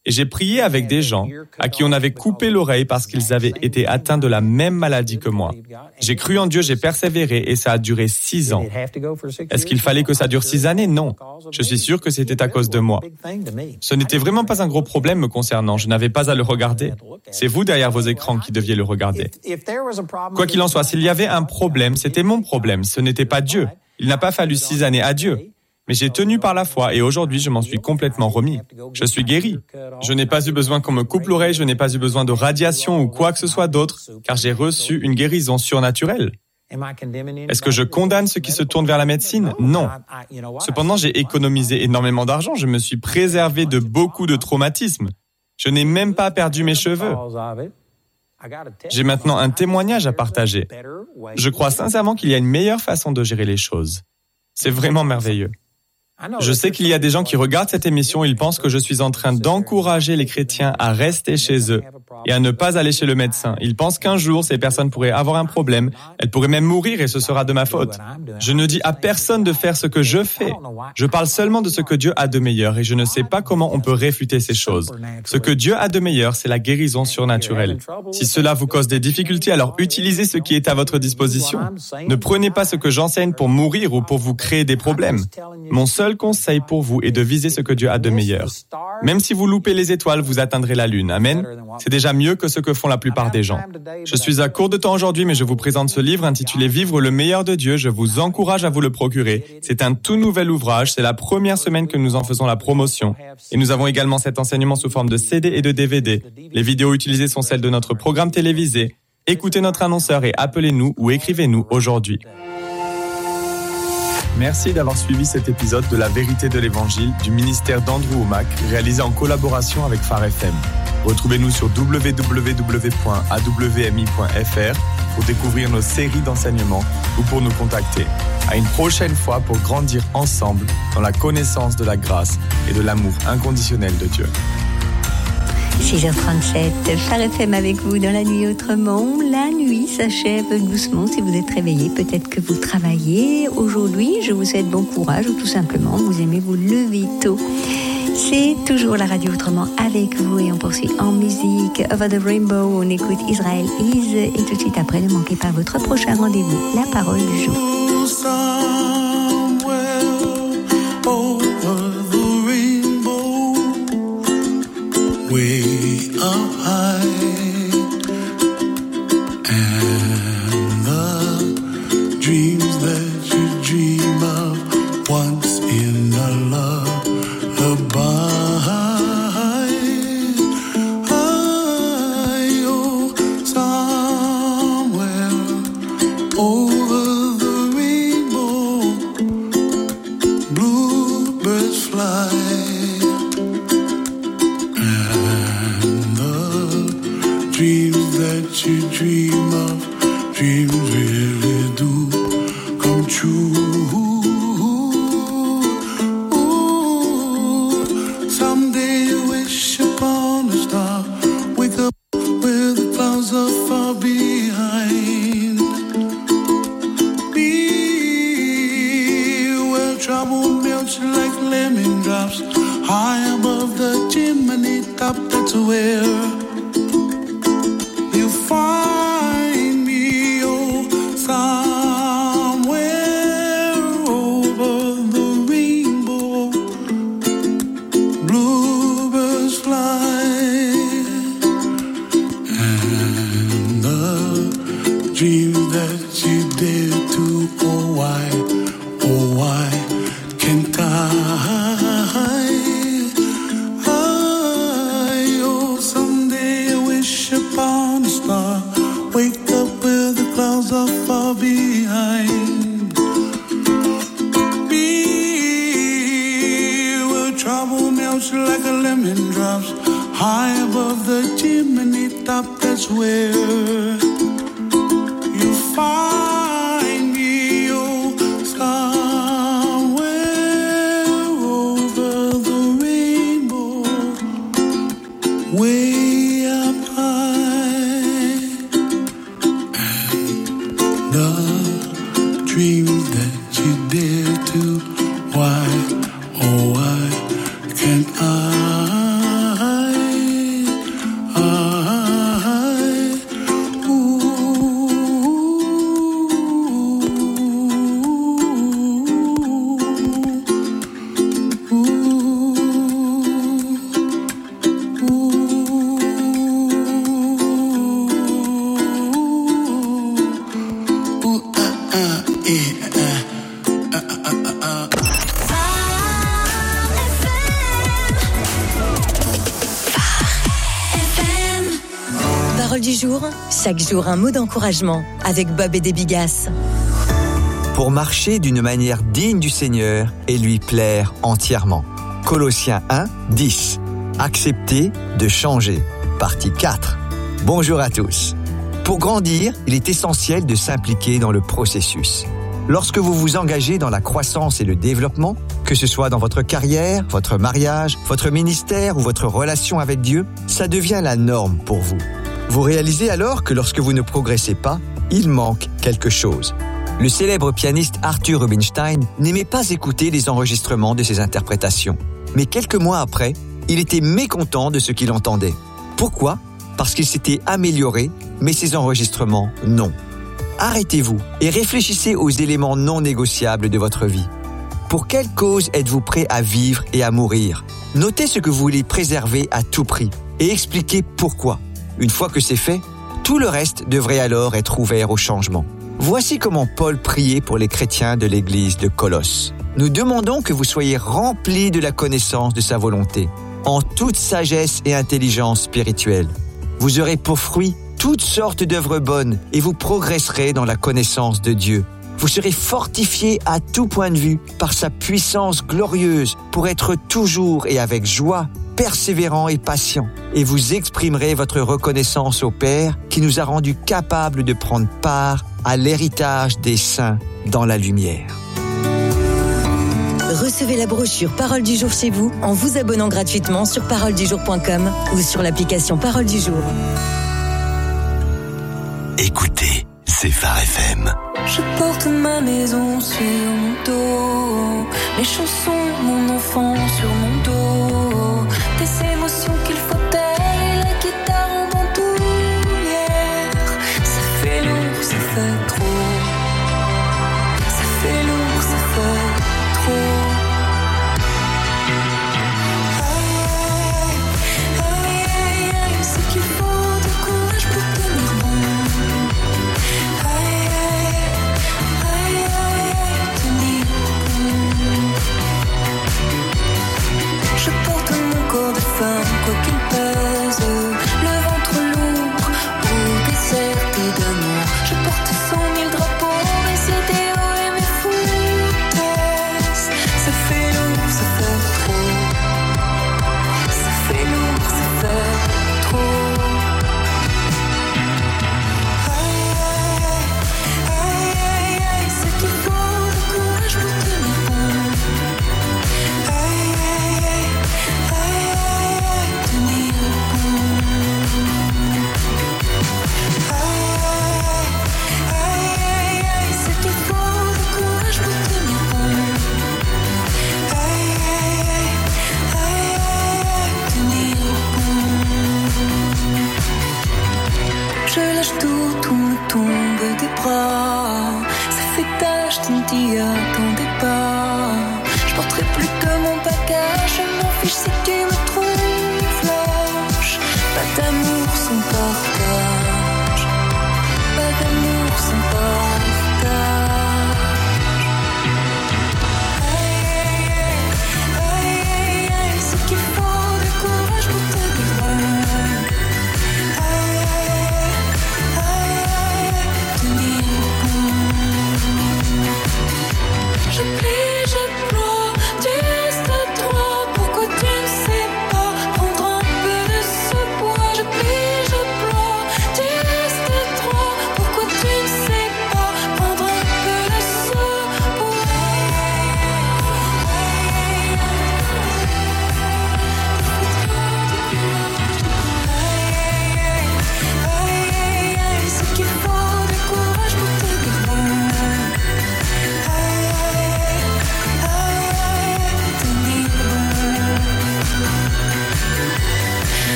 Et j'ai prié avec des gens à qui on avait coupé l'oreille parce qu'ils avaient été atteints de la même maladie que moi. J'ai cru en Dieu, j'ai persévéré et ça a duré six ans. Est-ce qu'il fallait que ça dure six années? Non. Je suis sûr que c'était à cause de moi. Ce n'était vraiment pas un gros problème me concernant. Je n'avais pas à le regarder. C'est vous derrière vos écrans qui deviez le regarder. Quoi qu'il en soit, s'il y avait un problème, c'était mon problème. Ce n'était pas Dieu. Il n'a pas fallu six années à Dieu. Mais j'ai tenu par la foi et aujourd'hui, je m'en suis complètement remis. Je suis guéri. Je n'ai pas eu besoin qu'on me coupe l'oreille, je n'ai pas eu besoin de radiation ou quoi que ce soit d'autre, car j'ai reçu une guérison surnaturelle. Est-ce que je condamne ceux qui se tournent vers la médecine? Non. Cependant, j'ai économisé énormément d'argent, je me suis préservé de beaucoup de traumatismes. Je n'ai même pas perdu mes cheveux. J'ai maintenant un témoignage à partager. Je crois sincèrement qu'il y a une meilleure façon de gérer les choses. C'est vraiment merveilleux. Je sais qu'il y a des gens qui regardent cette émission, ils pensent que je suis en train d'encourager les chrétiens à rester chez eux et à ne pas aller chez le médecin. Ils pensent qu'un jour, ces personnes pourraient avoir un problème, elles pourraient même mourir et ce sera de ma faute. Je ne dis à personne de faire ce que je fais. Je parle seulement de ce que Dieu a de meilleur et je ne sais pas comment on peut réfuter ces choses. Ce que Dieu a de meilleur, c'est la guérison surnaturelle. Si cela vous cause des difficultés, alors utilisez ce qui est à votre disposition. Ne prenez pas ce que j'enseigne pour mourir ou pour vous créer des problèmes. Mon seul conseil pour vous est de viser ce que Dieu a de meilleur. Même si vous loupez les étoiles, vous atteindrez la lune. Amen. C'est déjà mieux que ce que font la plupart des gens. Je suis à court de temps aujourd'hui, mais je vous présente ce livre intitulé Vivre le meilleur de Dieu. Je vous encourage à vous le procurer. C'est un tout nouvel ouvrage. C'est la première semaine que nous en faisons la promotion. Et nous avons également cet enseignement sous forme de C D et de D V D. Les vidéos utilisées sont celles de notre programme télévisé. Écoutez notre annonceur et appelez-nous ou écrivez-nous aujourd'hui. Merci d'avoir suivi cet épisode de La Vérité de l'Évangile du ministère d'Andrew Wommack, réalisé en collaboration avec Phare F M. Retrouvez-nous sur w w w point a w m i point f r pour découvrir nos séries d'enseignements ou pour nous contacter. À une prochaine fois pour grandir ensemble dans la connaissance de la grâce et de l'amour inconditionnel de Dieu. six heures trente-sept, Phare F M avec vous dans la nuit autrement. La nuit s'achève doucement. Si vous êtes réveillé, peut-être que vous travaillez aujourd'hui. Je vous souhaite bon courage ou tout simplement vous aimez vous lever tôt. C'est toujours la radio autrement avec vous et on poursuit en musique. Over the Rainbow, on écoute Israel Is et tout de suite après, ne manquez pas votre prochain rendez-vous, la parole du jour. Way up high, and the dreams that you dream of once in a lullaby. I oh, somewhere over the rainbow, bluebirds fly. Dreams that you dream of, dreams really do come true. Ooh, someday you wish upon a star, wake up where the clouds are far behind. Be where trouble melts like lemon drops, high above the chimney top, that's where find me, oh, somewhere over the rainbow, bluebirds fly, and the dreams that you dare to, oh why, oh why can't I? Wake up where the clouds are far behind. Be where trouble melts like a lemon drops, high above the chimney top, that's where you find me, oh, somewhere over the rainbow, way up high. The dreams that you dare to, why, oh why can't I? Parole du jour, chaque jour un mot d'encouragement avec Bob et Debbie Gass. Pour marcher d'une manière digne du Seigneur et lui plaire entièrement. Colossiens un, dix. Accepter de changer. Partie quatre. Bonjour à tous. Pour grandir, il est essentiel de s'impliquer dans le processus. Lorsque vous vous engagez dans la croissance et le développement, que ce soit dans votre carrière, votre mariage, votre ministère ou votre relation avec Dieu, ça devient la norme pour vous. Vous réalisez alors que lorsque vous ne progressez pas, il manque quelque chose. Le célèbre pianiste Arthur Rubinstein n'aimait pas écouter les enregistrements de ses interprétations. Mais quelques mois après, il était mécontent de ce qu'il entendait. Pourquoi ? Parce qu'il s'était amélioré, mais ses enregistrements, non. Arrêtez-vous et réfléchissez aux éléments non négociables de votre vie. Pour quelle cause êtes-vous prêt à vivre et à mourir ? Notez ce que vous voulez préserver à tout prix et expliquez pourquoi. Une fois que c'est fait, tout le reste devrait alors être ouvert au changement. Voici comment Paul priait pour les chrétiens de l'église de Colosse. Nous demandons que vous soyez remplis de la connaissance de sa volonté, en toute sagesse et intelligence spirituelle. Vous aurez pour fruit toutes sortes d'œuvres bonnes et vous progresserez dans la connaissance de Dieu. Vous serez fortifiés à tout point de vue par sa puissance glorieuse pour être toujours et avec joie, persévérant et patient. Et vous exprimerez votre reconnaissance au Père qui nous a rendus capables de prendre part à l'héritage des saints dans la lumière. Recevez la brochure Parole du jour chez vous en vous abonnant gratuitement sur parole du jour point com ou sur l'application Parole du jour. Écoutez, c'est Phare F M. Je porte ma maison sur mon dos, mes chansons, mon enfant sur mon dos, des émotions qu'il faut taire et la guitare en bandoulière. Ça fait lourd, ça fait trop. Ça fait lourd, ça fait trop. Quoi qu'il pèse, le ventre lourd pour déserter d'amour. Je porte cent mille drapeaux, mes C D O et mes foutaises. Ça fait lourd, ça fait trop. Ça fait lourd, ça fait trop. Aïe, aïe, aïe, aïe, c'est qu'il faut du courage pour tenir bon. Aïe, aïe, aïe, aïe.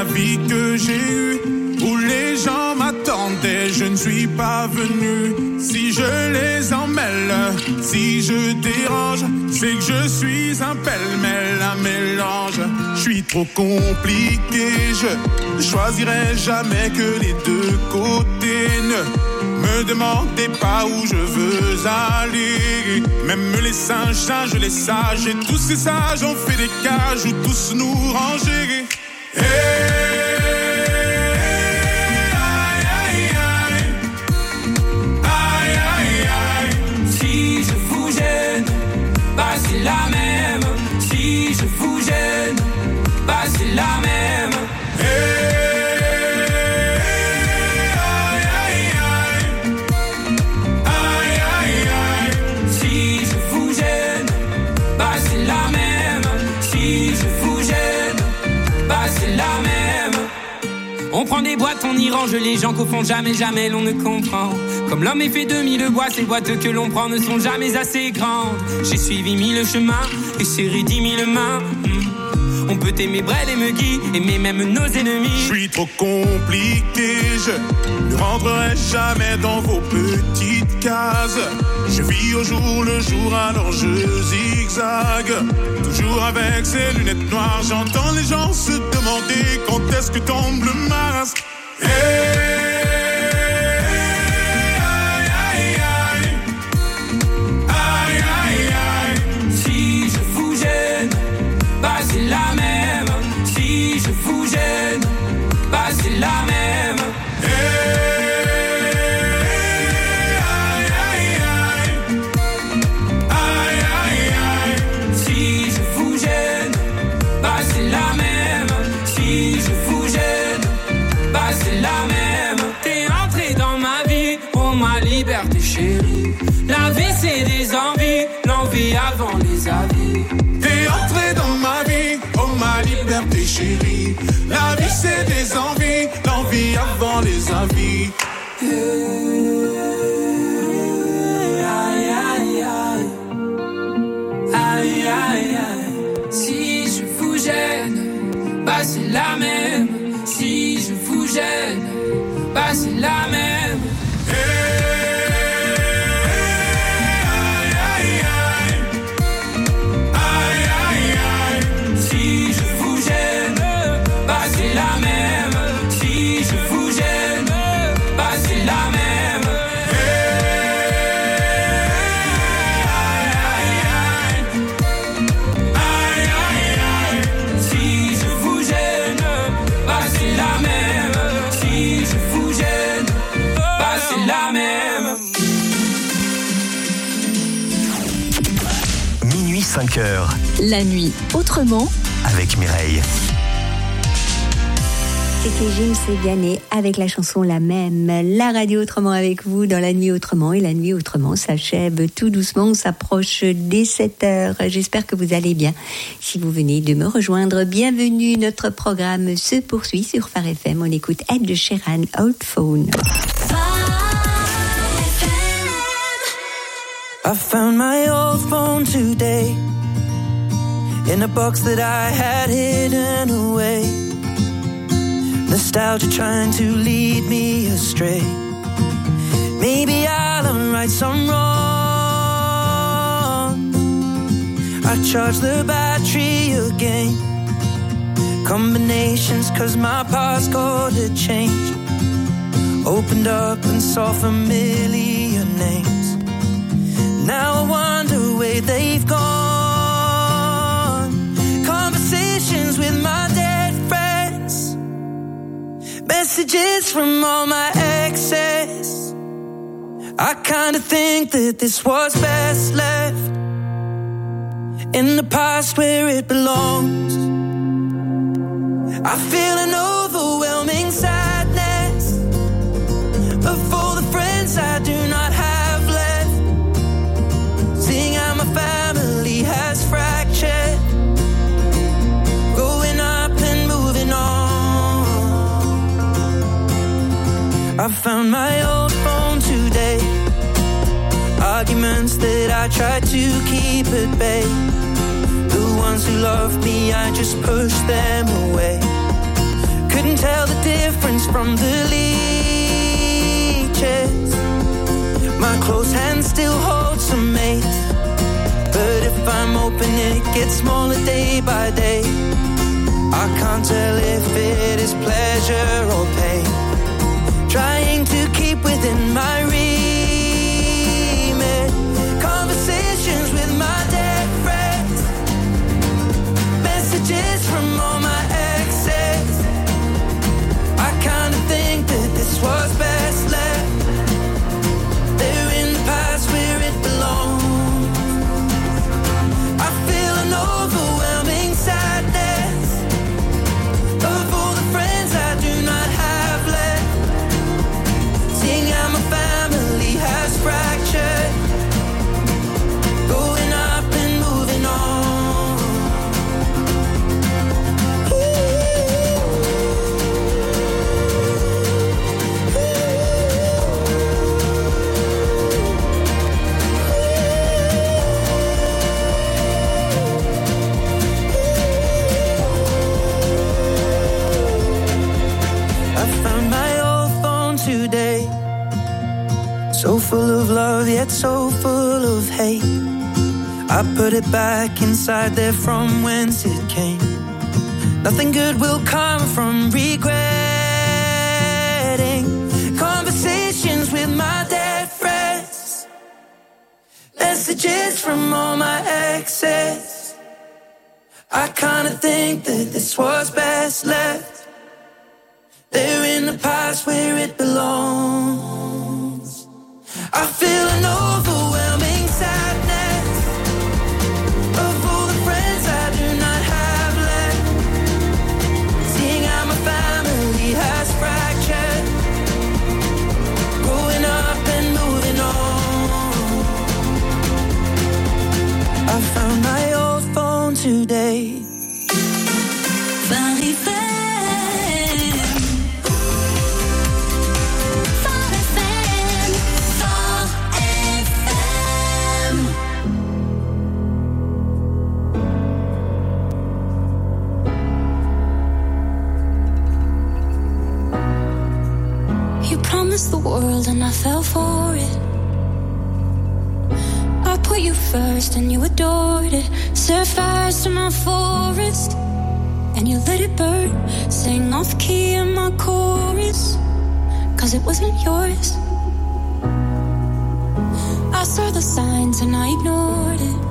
vie que j'ai eue, où les gens m'attendaient, je ne suis pas venu. Si je les emmêle, si je dérange, c'est que je suis un pêle-mêle, un mélange. Je suis trop compliqué, je choisirai jamais que les deux côtés. Ne me demandez pas où je veux aller. Même les singes, singes, les sages, et tous ces sages ont fait des cages où tous nous ranger. Hey! C'est la même, si je vous gêne, bah c'est la même. Hey, aïe, aïe, aïe. Aïe, aïe, aïe. Si je vous gêne, bah c'est la même. Si je vous gêne, bah c'est la même. On prend des boîtes, on y range les gens qu'au fond jamais, jamais l'on ne comprend. Comme l'homme est fait de mille bois, ces boîtes que l'on prend ne sont jamais assez grandes. J'ai suivi mille chemins et serré dix mille mains. Mmh. On peut aimer Brel et Megui, aimer même nos ennemis. Je suis trop compliqué, je ne rentrerai jamais dans vos petites cases. Je vis au jour le jour, alors je zigzague. Toujours avec ces lunettes noires, j'entends les gens se demander quand est-ce que tombe le masque. Hey! C'est la même, si je vous gêne, bah c'est la même. Hey, aïe, aïe, aïe. Aïe, aïe, aïe. Si je vous gêne, bah c'est la même. Si je vous gêne, bah c'est la même. T'es entré dans ma vie, pour ma liberté chérie. La vie c'est des envies, l'envie avant les avis. T'es entré dans ma vie, oh ma liberté chérie. La vie c'est des envies, l'envie avant les avis. Aïe, aïe, aïe. Aïe, aïe, aïe. Si je vous gêne, bah c'est la même. Si je vous gêne, bah c'est la même. C'est la même, si je vous gêne, bah c'est la même. Aïe, aïe, aïe, aïe, aïe. Si je vous gêne, bah c'est la même. Si je vous gêne, bah c'est la même. Minuit cinq heures. La nuit autrement Avec Mireille. C'était James Vianney avec la chanson La Même. La radio autrement avec vous dans la nuit autrement. Et la nuit autrement s'achève tout doucement. On s'approche des sept heures. J'espère que vous allez bien. Si vous venez de me rejoindre, bienvenue. Notre programme se poursuit sur Phare F M. On écoute Ed Sheeran, Old Phone. I found my old phone today in a box that I had hidden away. Nostalgia trying to lead me astray. Maybe I'll unwrite some wrong. I charged the battery again. Combinations cause my passcode had changed. Opened up and saw familiar names. Now I wonder where they've gone. Conversations with my dead friends. Messages from all my exes. I kinda think that this was best left in the past where it belongs. I feel an overwhelming sadness of all the friends I do not have left. Seeing how my family has fractured, growing up and moving on. I found my old phone today. Arguments that I tried to keep at bay. The ones who loved me, I just pushed them away. couldn't tell the difference from the leeches. My closed hand still holds some mate, but if I'm open it gets smaller day by day. I can't tell if it is pleasure or pain, trying to keep within my remit. Conversations with my dead friends, messages from all my exes. I kinda think that this was best left. They're in the past where it belongs. I feel an overwhelming sadness of all the friends I do not have left. Seeing how my family has fractured, going up and moving on. I found my old phone today, so full of love yet so full of hate. I put it back inside there from whence it came. Nothing good will come from regretting conversations with my dead friends, messages from all my exes. I kinda think that this was best left. They're in the past where it belongs. I feel an overwhelming sadness of all the friends I do not have left. Seeing how my family has fractured, growing up and moving on. I found my old phone today. Phare F M. You promised the world and I fell for it. I put you first and you adored it. Set fires to my forest and you let it burn. Sang off key in my chorus, cause it wasn't yours. I saw the signs and I ignored it.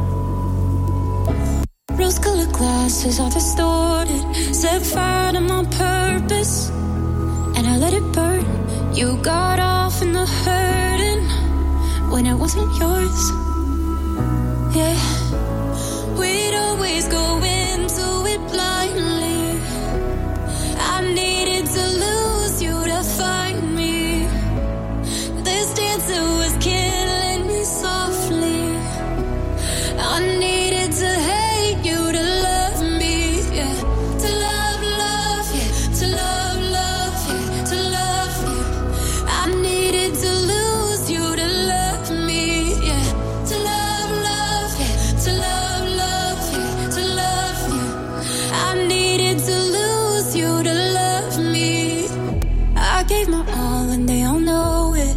Rose-colored glasses are distorted. Set fire to my purpose and I let it burn. You got off in the hurting when it wasn't yours. Yeah, we'd always go into it blindly. I needed to lose you to find me. This dancer was killing me softly. I needed to hate you to love me, yeah. To love, love, yeah. To love, love, yeah. To love you. I needed to lose you to love me, yeah. To love, love, yeah. To love, love, yeah. To love you. I needed to lose you to love me. I gave my all and they all know it.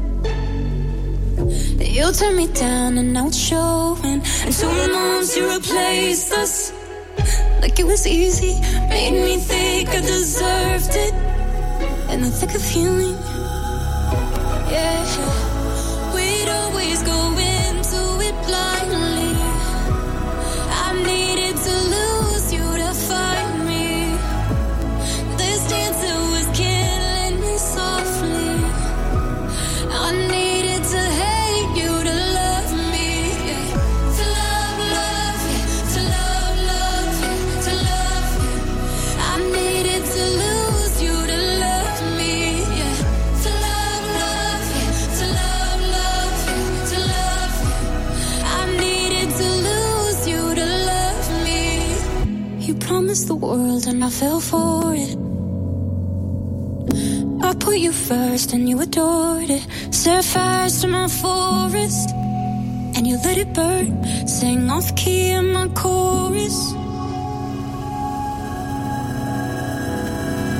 You turned me down and now it's showing. And two months you replaced us like it was easy. Made me think I deserved it in the thick of healing. Yeah, we'd always go into it blindly. I needed to lose you to find me. This dancer was killing me softly. I needed to hate you to love me, yeah. To love, love, yeah. To love, love, yeah. To love you. I needed to lose you to love me, yeah. To love, love, yeah. To love, love, yeah. To love you. I needed to lose you to love me. You promised the world and I fell for it. I put you first and you adored it. Set fires to my forest and you let it burn. Sang off key in my chorus.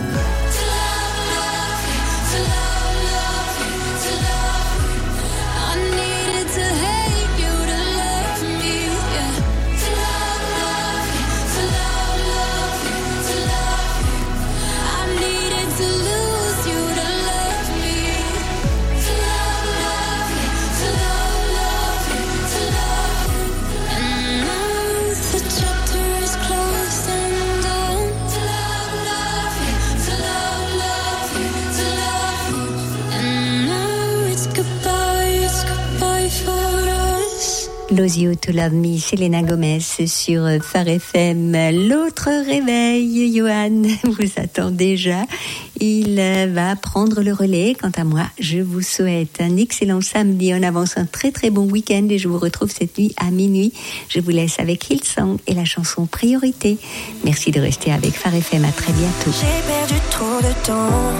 Lose You to Love Me, Selena Gomez sur Phare F M. L'autre réveil, Johan vous attend déjà. Il va prendre le relais. Quant à moi, je vous souhaite un excellent samedi. On avance un très très bon week-end et je vous retrouve cette nuit à minuit. Je vous laisse avec Hillsong et la chanson Priorité. Merci de rester avec Phare F M. À très bientôt. J'ai perdu trop de temps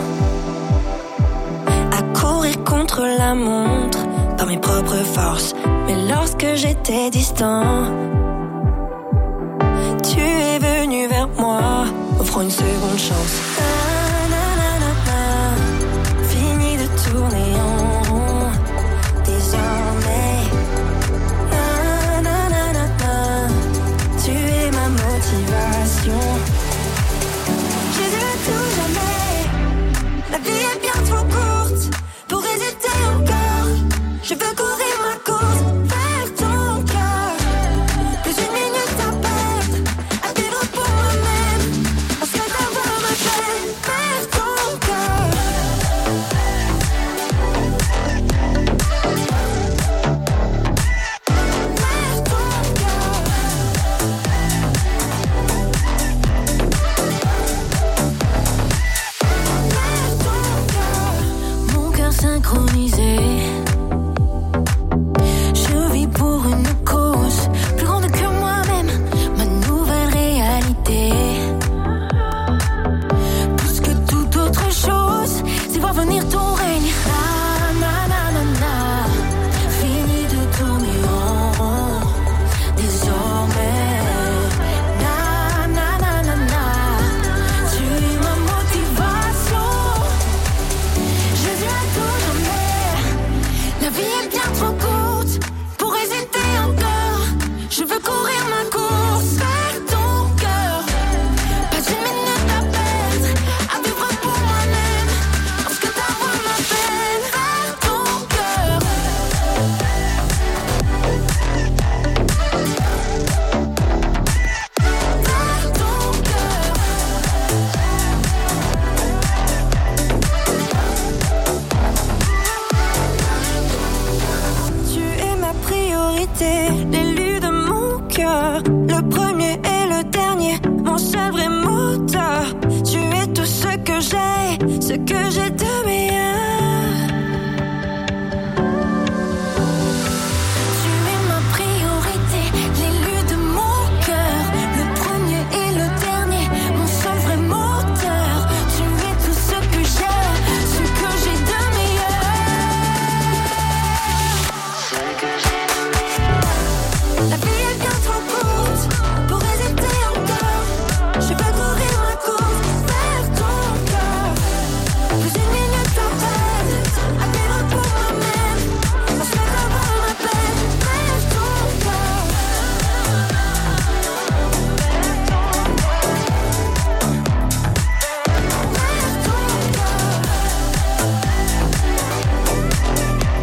à courir contre la montre par mes propres forces. Mais lorsque j'étais distant, tu es venu vers moi, offrant une seconde chance. Na, na, na, na, na. Fini de tourner en rond, désormais. Na, na, na, na, na. Tu es ma motivation. Jésus à tout jamais. La vie est bien trop courte pour hésiter encore. Je veux courir ma course vers ton cœur. Plus une minute à perdre, à vivre pour moi-même. On souhaite avoir ma peine vers ton cœur. Vers ton cœur. Vers ton cœur. Mon cœur synchronisé